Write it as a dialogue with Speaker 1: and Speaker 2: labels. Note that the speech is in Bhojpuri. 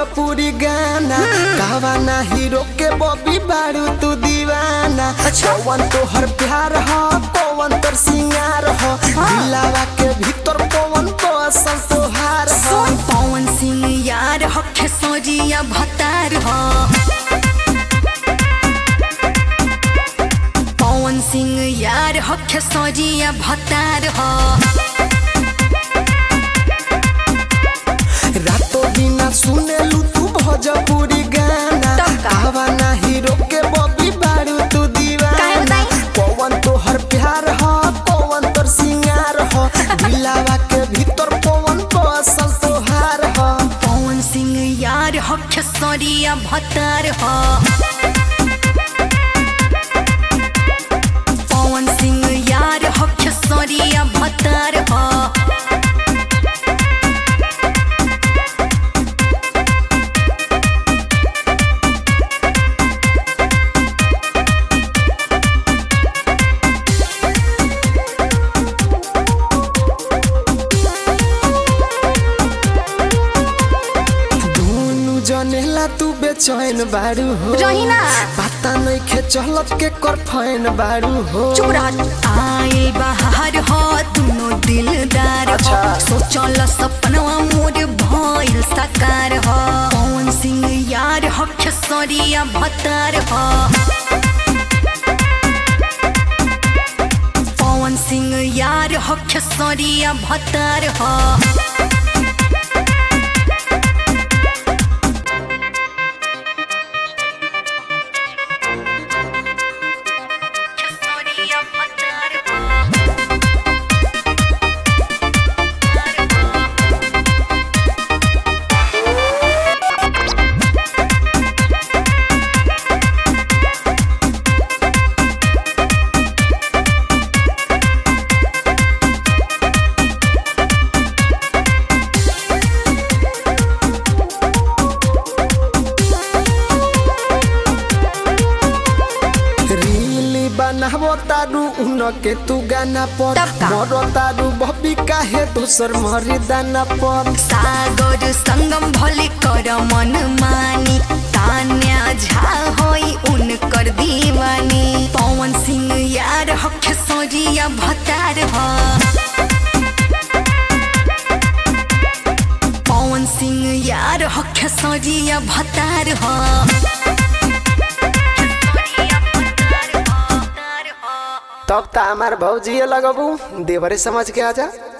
Speaker 1: भोजपुरी गाना गावाना हीरो के बॉबी बारू तू दीवाना। पवन तोहर प्यार हो पवन तोर सिंगार हो दिलावा के भीतर पवन तो असल तोहार हो।
Speaker 2: पवन सिंह यार हो खेसरिया भतार हो पवन सिंह यार हो खेसरिया भतार हो।
Speaker 1: रातों बिना सुनेलू तू भोजपुरी गाना गावाना हीरो के बॉबी बारू तू दीवाना। पवन तोहर प्यार हो पवन तोर सिंगार हो दिलावा के भीतर पवन तो असल तोहार हो।
Speaker 2: पवन सिंह यार हो खेसरिया भतार हो पवन सिंह यार हो खेसरिया भतार हो।
Speaker 1: जनेला तू बेचैन बारू हो
Speaker 2: रहीना
Speaker 1: पता नहीं खे चलत के कर फैन बारू हो।
Speaker 2: चुप रह आए बाहर हो दोनों दिलदार हो सोचल सपनवा मोर भइल साकार हो। पवन सिंह यार हो खेसरिया भतार हो पवन सिंह यार हो खेसरिया भतार हो।
Speaker 1: बनाबो तारू उनके तू गाना पर मरो तारू बबी काहे दोसर मरी दाना पर।
Speaker 2: सागर संगम भले कर मन मानी तान्या झा होई उनकर दीवानी। पवन सिंह यार हो खेसरिया भतार हो पवन सिंह यार हो खेसरिया भतार हो।
Speaker 1: तब ता हमार भौजी लगबू देवरे समझ के आजा।